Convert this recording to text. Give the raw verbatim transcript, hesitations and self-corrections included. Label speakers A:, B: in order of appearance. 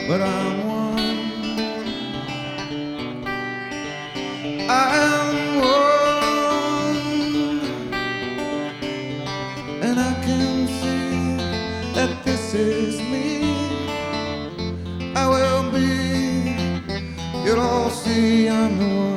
A: but I'm one. I am one, and I can see that this is me. I will be, you'll all see I'm the one.